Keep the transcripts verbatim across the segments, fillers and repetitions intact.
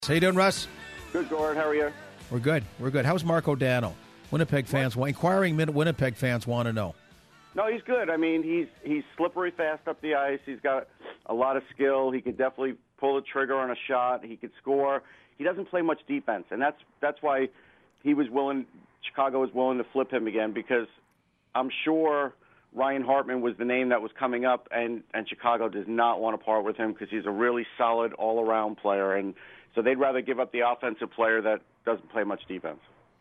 How you doing, Russ? Good, Gord. How are you? We're good. We're good. How's Mark O'Donnell? Winnipeg fans, what? inquiring Winnipeg fans want to know. No, he's good. I mean, he's he's slippery fast up the ice. He's got a lot of skill. He could definitely pull the trigger on a shot. He could score. He doesn't play much defense, and that's that's why he was willing. Chicago was willing to flip him again, because I'm sure Ryan Hartman was the name that was coming up, and and Chicago does not want to part with him because he's a really solid all-around player, and so they'd rather give up the offensive player that doesn't play much defense.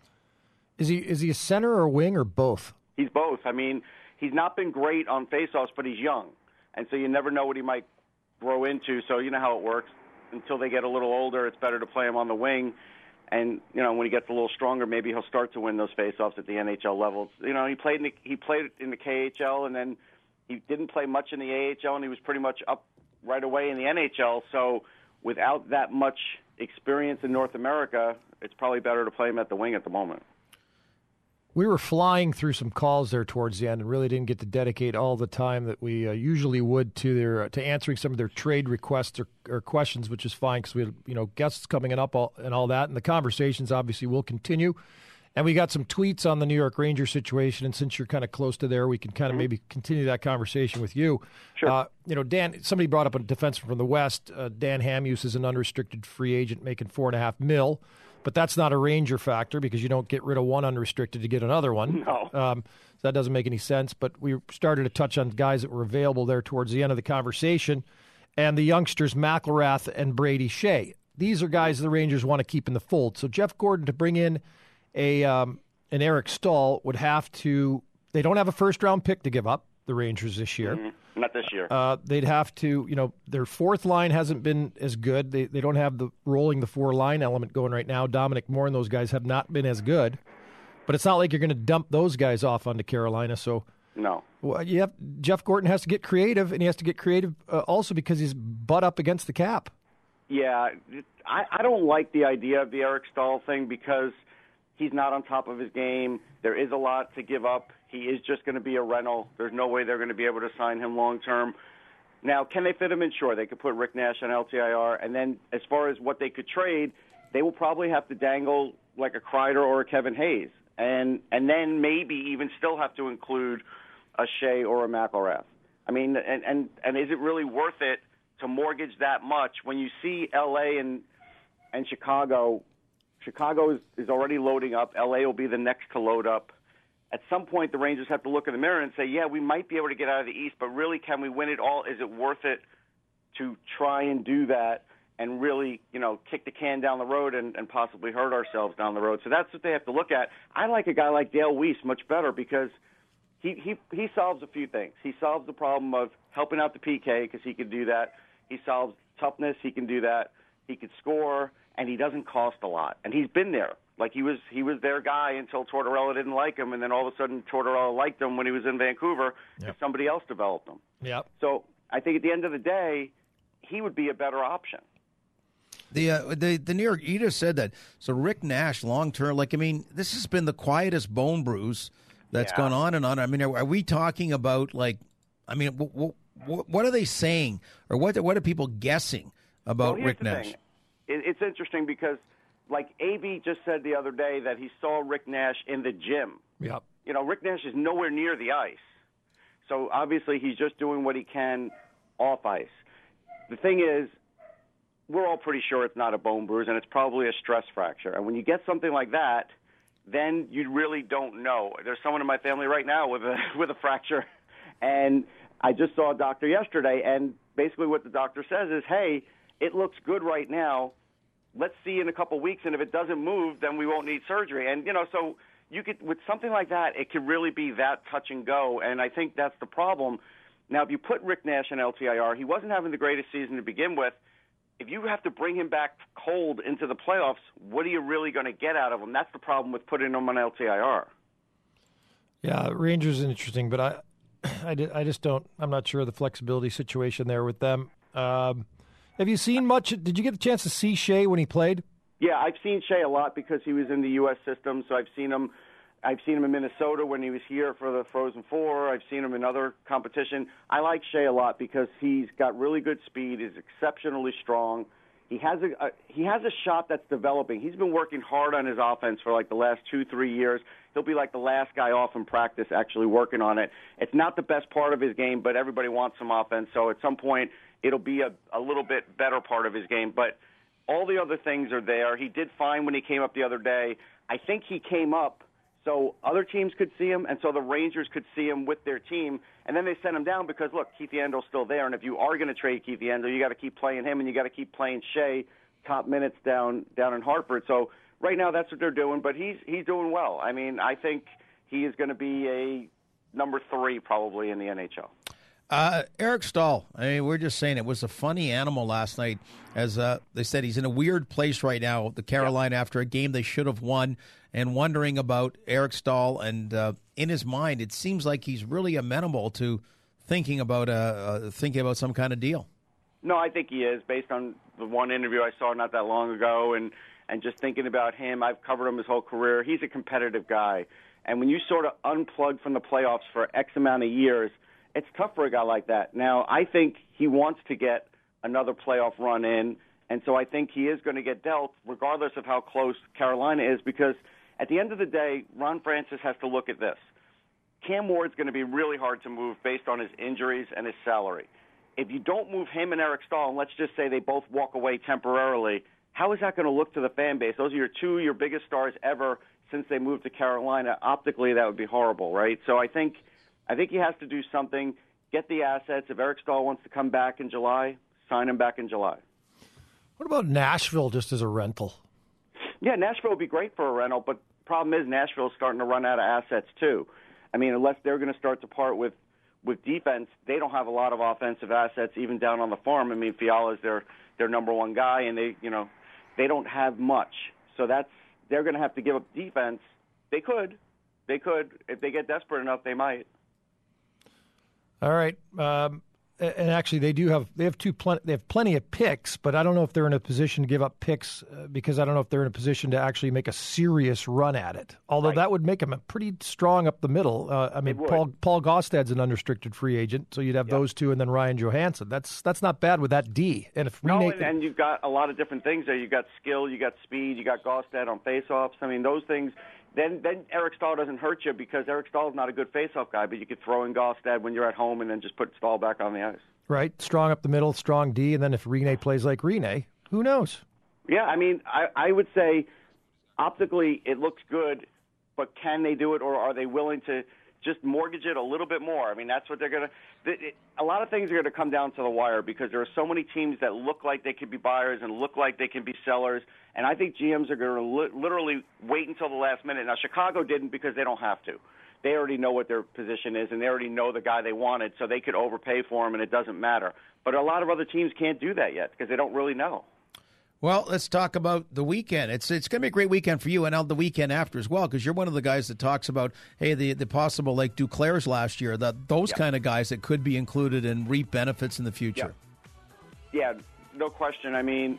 Is he is he a center or a wing or both? He's both. I mean, he's not been great on faceoffs, but he's young, and so you never know what he might grow into. So you know how it works. Until they get a little older, it's better to play him on the wing. And you know, when he gets a little stronger, maybe he'll start to win those faceoffs at the N H L level. You know, he played in the, he played in the K H L, and then he didn't play much in the A H L, and he was pretty much up right away in the N H L. So without that much experience in North America, it's probably better to play him at the wing at the moment. We were flying through some calls there towards the end and really didn't get to dedicate all the time that we uh, usually would to their to answering some of their trade requests or, or questions, which is fine because we had you know guests coming up all, and all that, and the conversations obviously will continue. And we got some tweets on the New York Rangers situation, and since you're kind of close to there, we can kind of maybe continue that conversation with you. Sure. Uh, you know, Dan, somebody brought up a defenseman from the West. Uh, Dan Hamhuis is an unrestricted free agent making four and a half mil. But that's not a Ranger factor because you don't get rid of one unrestricted to get another one. No. Um, so that doesn't make any sense. But we started to touch on guys that were available there towards the end of the conversation. And the youngsters, McElrath and Brady Shea. These are guys the Rangers want to keep in the fold. So Jeff Gordon to bring in a um, an Eric Staal would have to – they don't have a first-round pick to give up, the Rangers, this year. Mm-hmm. Not this year. Uh, they'd have to, you know, their fourth line hasn't been as good. They they don't have the rolling the four line element going right now. Dominic Moore and those guys have not been as good. But it's not like you're going to dump those guys off onto Carolina. So no, well, you have Jeff Gordon has to get creative, and he has to get creative uh, also because he's butt up against the cap. Yeah, I, I don't like the idea of the Eric Staal thing because he's not on top of his game. There is a lot to give up. He is just going to be a rental. There's no way they're going to be able to sign him long-term. Now, can they fit him in? Sure, they could put Rick Nash on L T I R. And then as far as what they could trade, they will probably have to dangle like a Kreider or a Kevin Hayes. And and then maybe even still have to include a Shea or a McElrath. I mean, and, and, and is it really worth it to mortgage that much when you see L A and, and Chicago? Chicago is, is already loading up. L A will be the next to load up. At some point, the Rangers have to look in the mirror and say, yeah, we might be able to get out of the East, but really, can we win it all? Is it worth it to try and do that and really, you know, kick the can down the road and, and possibly hurt ourselves down the road? So that's what they have to look at. I like a guy like Dale Weiss much better because he, he, he solves a few things. He solves the problem of helping out the P K because he can do that. He solves toughness. He can do that. He can score, and he doesn't cost a lot. And he's been there. Like he was, he was their guy until Tortorella didn't like him, and then all of a sudden Tortorella liked him when he was in Vancouver because yep. somebody else developed him. Yep. So I think at the end of the day, he would be a better option. The uh, the the New York Edith said that. So Rick Nash, long term, like I mean, this has been the quietest bone bruise that's yeah. gone on and on. I mean, are, are we talking about like? I mean, w- w- w- what are they saying, or what what are people guessing about well, Rick Nash? Thing. It, it's interesting because. Like A B just said the other day that he saw Rick Nash in the gym. Yep. You know, Rick Nash is nowhere near the ice. So obviously he's just doing what he can off ice. The thing is, we're all pretty sure it's not a bone bruise and it's probably a stress fracture. And when you get something like that, then you really don't know. There's someone in my family right now with a with a fracture. And I just saw a doctor yesterday, and basically what the doctor says is, hey, it looks good right now. Let's see in a couple of weeks, and if it doesn't move, then we won't need surgery. And, you know, so you could, with something like that, it could really be that touch and go, and I think that's the problem. Now, if you put Rick Nash in L T I R, he wasn't having the greatest season to begin with. If you have to bring him back cold into the playoffs, what are you really going to get out of him? That's the problem with putting him on L T I R. Yeah, Rangers is interesting, but I, I, did, I just don't, I'm not sure of the flexibility situation there with them. Um Have you seen much? Did you get the chance to see Shea when he played? Yeah, I've seen Shea a lot because he was in the U S system. So I've seen him. I've seen him in Minnesota when he was here for the Frozen Four. I've seen him in other competition. I like Shea a lot because he's got really good speed. He's exceptionally strong. He has a, a he has a shot that's developing. He's been working hard on his offense for like the last two, three years. He'll be like the last guy off in practice actually working on it. It's not the best part of his game, but everybody wants some offense. So at some point, it'll be a, a little bit better part of his game. But all the other things are there. He did fine when he came up the other day. I think he came up so other teams could see him, and so the Rangers could see him with their team, and then they sent him down because, look, Keith Yandle's still there, and if you are going to trade Keith Yandle, you got to keep playing him, and you got to keep playing Shea top minutes down down in Hartford. So right now that's what they're doing, but he's he's doing well. I mean, I think he is going to be a number three probably in the N H L. Uh, Eric Staal, I mean, we're just saying it was a funny animal last night. As uh, they said, he's in a weird place right now, the Carolina, yep. after a game they should have won, and wondering about Eric Staal. And uh, in his mind, it seems like he's really amenable to thinking about uh, uh, thinking about some kind of deal. No, I think he is, based on the one interview I saw not that long ago, and, and just thinking about him. I've covered him his whole career. He's a competitive guy. And when you sort of unplug from the playoffs for X amount of years, it's tough for a guy like that. Now, I think he wants to get another playoff run in, and so I think he is going to get dealt regardless of how close Carolina is, because at the end of the day, Ron Francis has to look at this. Cam Ward's going to be really hard to move based on his injuries and his salary. If you don't move him and Eric Staal, and let's just say they both walk away temporarily, how is that going to look to the fan base? Those are your two, your biggest stars ever since they moved to Carolina. Optically, that would be horrible, right? So I think I think he has to do something, get the assets. If Eric Staal wants to come back in July, sign him back in July. What about Nashville just as a rental? Yeah, Nashville would be great for a rental, but the problem is Nashville's starting to run out of assets too. I mean, unless they're going to start to part with, with defense, they don't have a lot of offensive assets even down on the farm. I mean, Fiala's their their number one guy, and they you know they don't have much. So that's they're going to have to give up defense. They could, they could if they get desperate enough, they might. All right, um, and actually, they do have they have two plen- they have plenty of picks, but I don't know if they're in a position to give up picks uh, because I don't know if they're in a position to actually make a serious run at it. Although right. that would make them pretty strong up the middle. Uh, I mean, Paul Paul Gaustad's an unrestricted free agent, so you'd have yep. those two, and then Ryan Johansson. That's that's not bad with that D. And if no, Rene and, and you've got a lot of different things there. You got skill, you got speed, you got Gaustad on faceoffs. I mean, those things. Then then Eric Staal doesn't hurt you because Eric Staal is not a good faceoff guy, but you could throw in Gaustad when you're at home and then just put Staal back on the ice. Right, strong up the middle, strong D, and then if Rene plays like Rene, who knows? Yeah, I mean, I, I would say optically it looks good, but can they do it, or are they willing to just mortgage it a little bit more? I mean, that's what they're going to – a lot of things are going to come down to the wire because there are so many teams that look like they could be buyers and look like they can be sellers, and I think G Ms are going to li- literally wait until the last minute. Now, Chicago didn't because they don't have to. They already know what their position is, and they already know the guy they wanted, so they could overpay for him, and it doesn't matter. But a lot of other teams can't do that yet because they don't really know. Well, let's talk about the weekend. It's it's going to be a great weekend for you, and now the weekend after as well, because you're one of the guys that talks about, hey, the, the possible like Duclairs last year, that those yep. kind of guys that could be included and reap benefits in the future. Yeah, yeah, no question. I mean,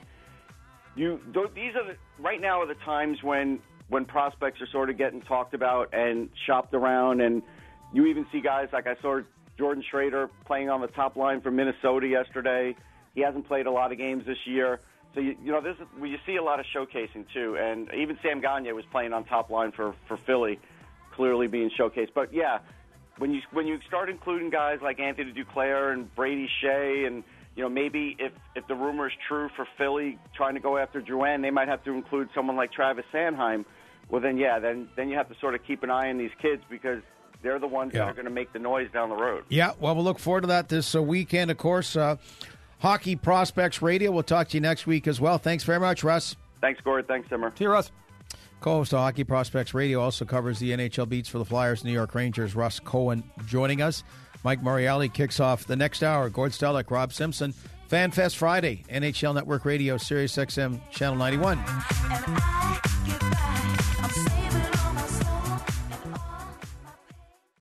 you these are the, right now are the times when when prospects are sort of getting talked about and shopped around, and you even see guys like I saw Jordan Schrader playing on the top line for Minnesota yesterday. He hasn't played a lot of games this year. So, you, you know, this is, well, you see a lot of showcasing, too. And even Sam Gagner was playing on top line for, for Philly, clearly being showcased. But, yeah, when you when you start including guys like Anthony Duclair and Brady Shea and, you know, maybe if, if the rumor is true for Philly trying to go after Drouin, they might have to include someone like Travis Sanheim. Well, then, yeah, then, then you have to sort of keep an eye on these kids because they're the ones yeah. that are going to make the noise down the road. Yeah, well, we'll look forward to that this uh, weekend, of course. Uh, Hockey Prospects Radio. We'll talk to you next week as well. Thanks very much, Russ. Thanks, Gord. Thanks, Simmer. See you, Russ. Co-host of Hockey Prospects Radio also covers the N H L beats for the Flyers, New York Rangers. Russ Cohen joining us. Mike Moriarty kicks off the next hour. Gord Stellick, Rob Simpson. FanFest Friday, N H L Network Radio, Sirius X M, Channel ninety-one.